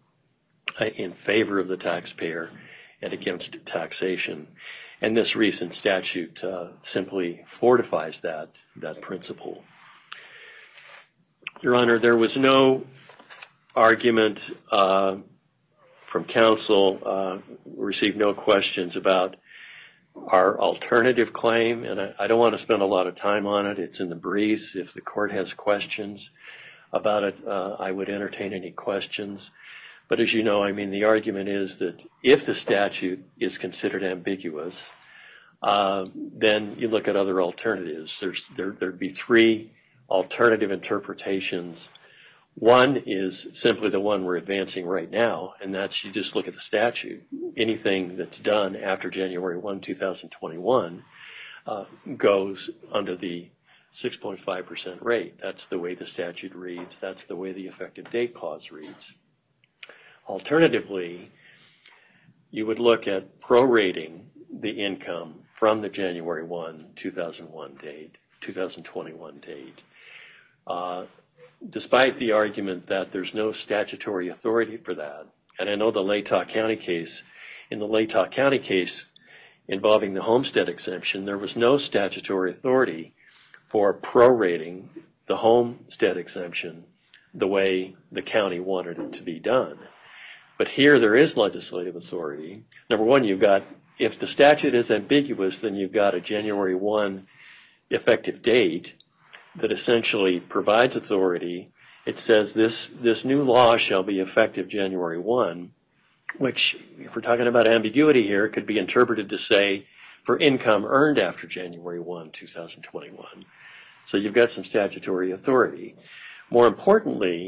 in favor of the taxpayer and against taxation. And this recent statute uh, simply fortifies that, that principle. Your Honor, there was no argument uh, from counsel, uh, received no questions about our alternative claim, and I, I don't want to spend a lot of time on it. It's in the briefs. If the court has questions about it, uh, I would entertain any questions. But as you know, I mean, the argument is that if the statute is considered ambiguous, uh, then you look at other alternatives. There's, there, there'd be three alternative interpretations. One is simply the one we're advancing right now, and that's you just look at the statute. Anything that's done after January first, two thousand twenty-one uh, goes under the six point five percent rate. That's the way the statute reads. That's the way the effective date clause reads. Alternatively, you would look at prorating the income from the January first, two thousand one date, two thousand twenty-one date. Uh, despite the argument that there's no statutory authority for that, and I know the Latah County case, in the Latah County case involving the homestead exemption, there was no statutory authority for prorating the homestead exemption the way the county wanted it to be done. But here there is legislative authority. Number one, you've got, if the statute is ambiguous, then you've got a January first effective date that essentially provides authority. It says this, this new law shall be effective January first, which, if we're talking about ambiguity here, could be interpreted to say for income earned after January first, two thousand twenty-one. So you've got some statutory authority. More importantly,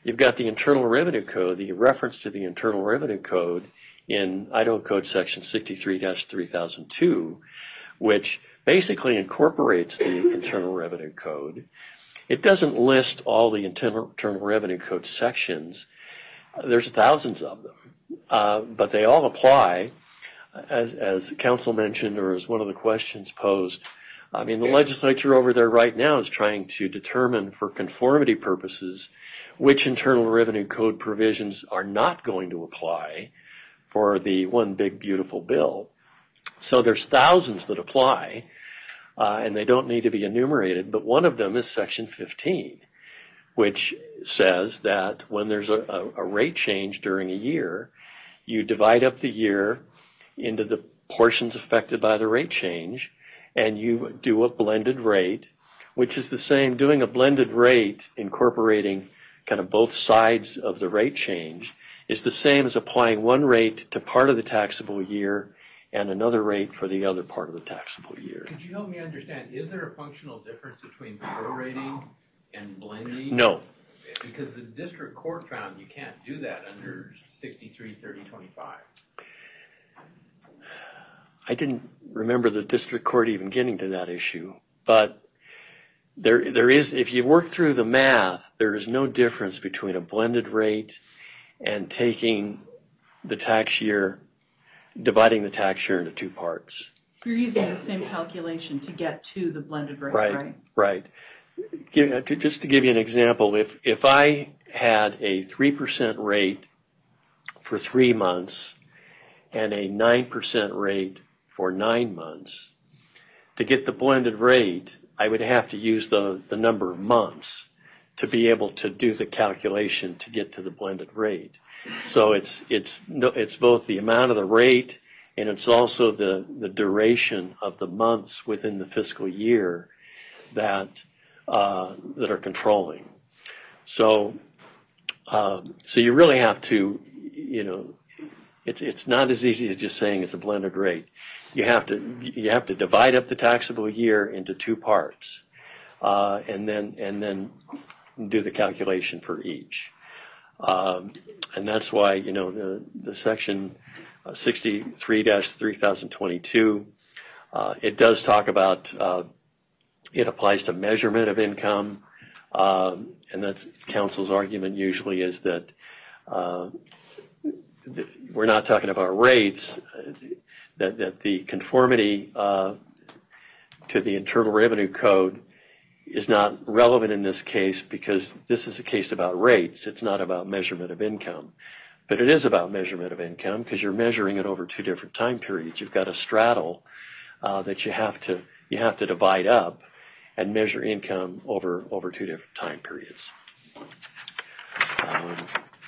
you've got the Internal Revenue Code, the reference to the Internal Revenue Code in Idaho Code Section sixty-three dash three thousand two, which basically incorporates the Internal Revenue Code. It doesn't list all the Internal, Internal Revenue Code sections. There's thousands of them, uh, but they all apply, as, as council mentioned, or as one of the questions posed. I mean, the legislature over there right now is trying to determine, for conformity purposes, which Internal Revenue Code provisions are not going to apply for the one big beautiful bill. So there's thousands that apply, uh, and they don't need to be enumerated, but one of them is Section fifteen, which says that when there's a, a, a rate change during a year, you divide up the year into the portions affected by the rate change, and you do a blended rate, which is the same. Doing a blended rate, incorporating kind of both sides of the rate change, is the same as applying one rate to part of the taxable year and another rate for the other part of the taxable year. Could you help me understand, is there a functional difference between prorating and blending? No. Because the district court found you can't do that under sixty-three thirty twenty-five. I didn't remember the district court even getting to that issue, but there, there is, if you work through the math, there is no difference between a blended rate and taking the tax year, dividing the tax year into two parts. You're using the same calculation to get to the blended rate, right? Right, right. Give, to, just to give you an example, if, if I had a three percent rate for three months and a nine percent rate for nine months, to get the blended rate, I would have to use the, the number of months to be able to do the calculation to get to the blended rate. So it's, it's, it's both the amount of the rate and it's also the, the duration of the months within the fiscal year that, uh, that are controlling. So, um, so you really have to, you know, it's, it's not as easy as just saying it's a blended rate. You have to, you have to divide up the taxable year into two parts, uh, and then, and then do the calculation for each. Um, and that's why, you know, the, the section sixty-three dash three thousand twenty-two, uh, it does talk about, uh, it applies to measurement of income, um, and that's council's argument usually is that, uh, th- we're not talking about rates, that, that the conformity, uh, to the Internal Revenue Code is not relevant in this case because this is a case about rates. It's not about measurement of income. But it is about measurement of income because you're measuring it over two different time periods. You've got a straddle uh, that you have to you have to divide up and measure income over over two different time periods. Um,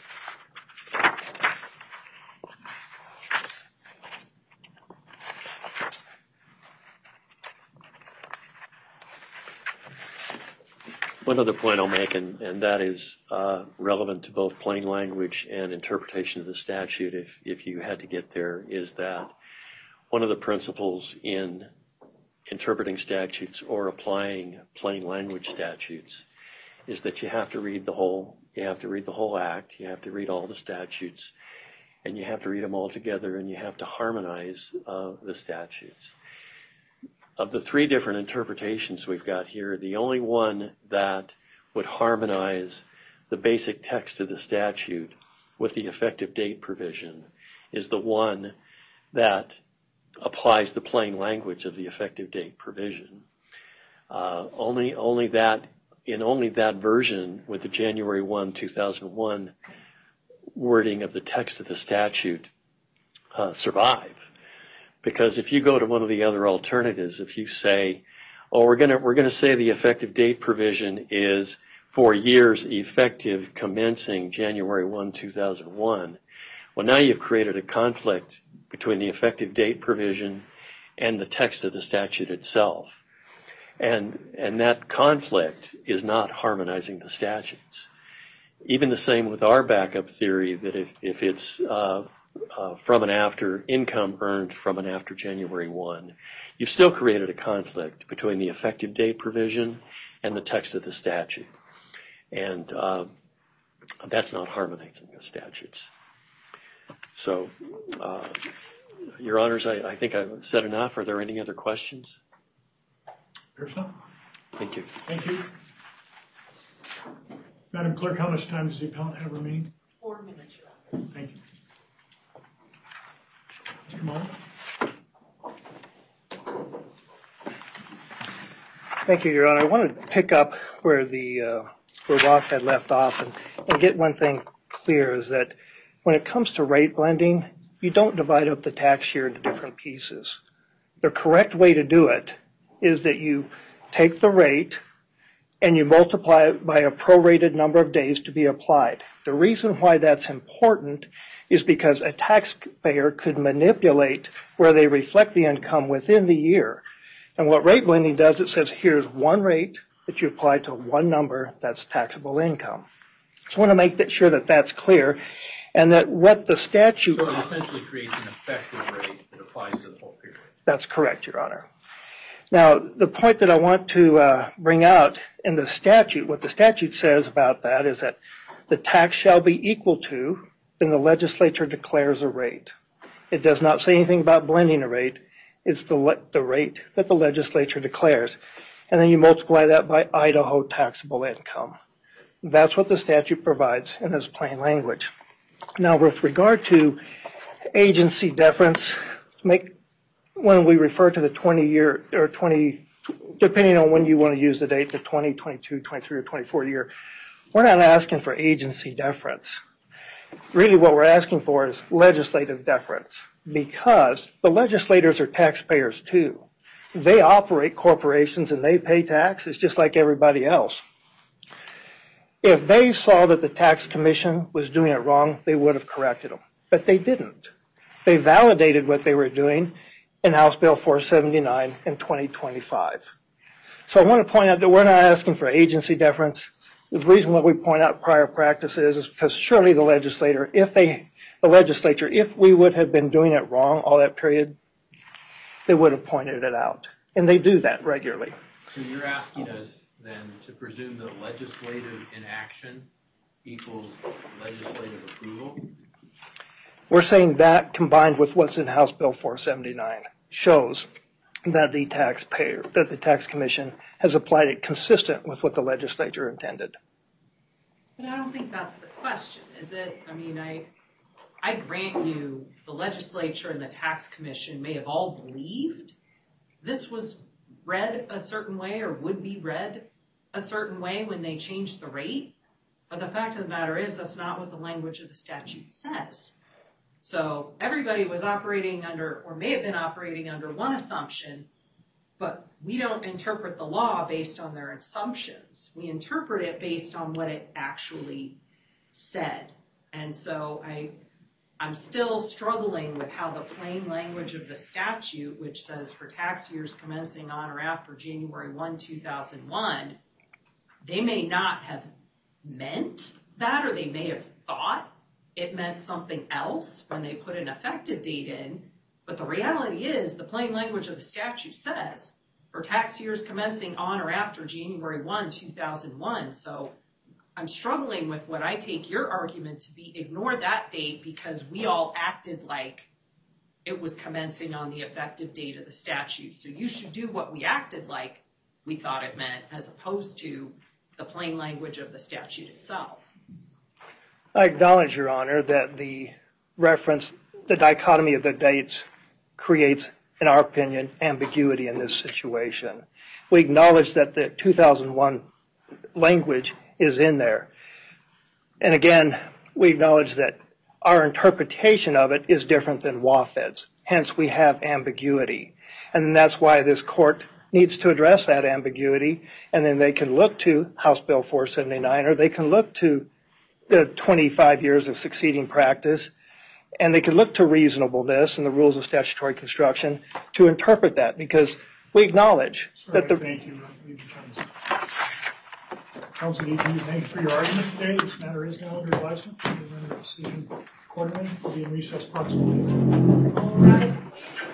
One other point I'll make, and, and that is uh, relevant to both plain language and interpretation of the statute, if, if you had to get there, is that one of the principles in interpreting statutes or applying plain language statutes is that you have to read the whole, you have to read the whole act, you have to read all the statutes, and you have to read them all together, and you have to harmonize uh, the statutes. Of the three different interpretations we've got here, the only one that would harmonize the basic text of the statute with the effective date provision is the one that applies the plain language of the effective date provision. Uh, only, only that, in only that version with the January first, two thousand one wording of the text of the statute uh, survive. Because if you go to one of the other alternatives, if you say, oh, we're going to we're going to say the effective date provision is for years effective commencing January first, two thousand one, well, now you've created a conflict between the effective date provision and the text of the statute itself. And, and that conflict is not harmonizing the statutes. Even the same with our backup theory that if, if it's uh, Uh, from and after income earned from and after January first, you've still created a conflict between the effective date provision and the text of the statute. And uh, That's not harmonizing the statutes. So, uh, Your Honors, I, I think I've said enough. Are there any other questions? There's none. Thank you. Thank you. Madam Clerk, how much time does the appellant have remaining? Four minutes, Your Honor. Thank you. Mister Mullin? Thank you, Your Honor. I wanted to pick up where the uh, where Roth had left off and, and get one thing clear is that when it comes to rate blending, you don't divide up the tax year into different pieces. The correct way to do it is that you take the rate and you multiply it by a prorated number of days to be applied. The reason why that's important is because a taxpayer could manipulate where they reflect the income within the year. And what rate blending does, it says here's one rate that you apply to one number that's taxable income. So I want to make that sure that that's clear and that what the statute... So it essentially creates an effective rate that applies to the whole period. That's correct, Your Honor. Now, the point that I want to uh, bring out in the statute, what the statute says about that is that the tax shall be equal to, then the legislature declares a rate. It does not say anything about blending a rate. It's the, le- the rate that the legislature declares. And then you multiply that by Idaho taxable income. That's what the statute provides in its plain language. Now, with regard to agency deference, make when we refer to the twenty year or twenty, depending on when you want to use the date, the twenty, twenty-two, twenty-three, or twenty-four year, we're not asking for agency deference. Really what we're asking for is legislative deference because the legislators are taxpayers too. They operate corporations and they pay taxes just like everybody else. If they saw that the tax commission was doing it wrong, they would have corrected them, but they didn't. They validated what they were doing in House Bill four seventy-nine in twenty twenty-five. So I want to point out that we're not asking for agency deference. The reason why we point out prior practices is because surely the legislator, if they, the legislature, if we would have been doing it wrong all that period, they would have pointed it out. And they do that regularly. So you're asking us then to presume that legislative inaction equals legislative approval? We're saying that combined with what's in House Bill four seventy-nine shows that the taxpayer, that the tax commission has applied it consistent with what the legislature intended. But I don't think that's the question, is it? I mean, I, I grant you the legislature and the tax commission may have all believed this was read a certain way or would be read a certain way when they changed the rate. But the fact of the matter is that's not what the language of the statute says. So everybody was operating under, or may have been operating under one assumption, but we don't interpret the law based on their assumptions. We interpret it based on what it actually said. And so I, I'm still struggling with how the plain language of the statute, which says for tax years commencing on or after January first, two thousand one, they may not have meant that, or they may have thought it meant something else when they put an effective date in. But the reality is the plain language of the statute says for tax years commencing on or after January first, two thousand one. So I'm struggling with what I take your argument to be ignore that date because we all acted like it was commencing on the effective date of the statute. So you should do what we acted like we thought it meant as opposed to the plain language of the statute itself. I acknowledge, Your Honor, that the reference, the dichotomy of the dates creates, in our opinion, ambiguity in this situation. We acknowledge that the two thousand one language is in there. And again, we acknowledge that our interpretation of it is different than W A F Ed's. Hence, we have ambiguity. And that's why this court needs to address that ambiguity. And then they can look to House Bill four seventy-nine, or they can look to the twenty-five years of succeeding practice, and they can look to reasonableness and the rules of statutory construction to interpret that, because we acknowledge Sorry, that the... Thank you. Counsel, thank you for your argument today. This matter is now under advisement. We'll render a decision accordingly. We'll be in recess approximately. All right.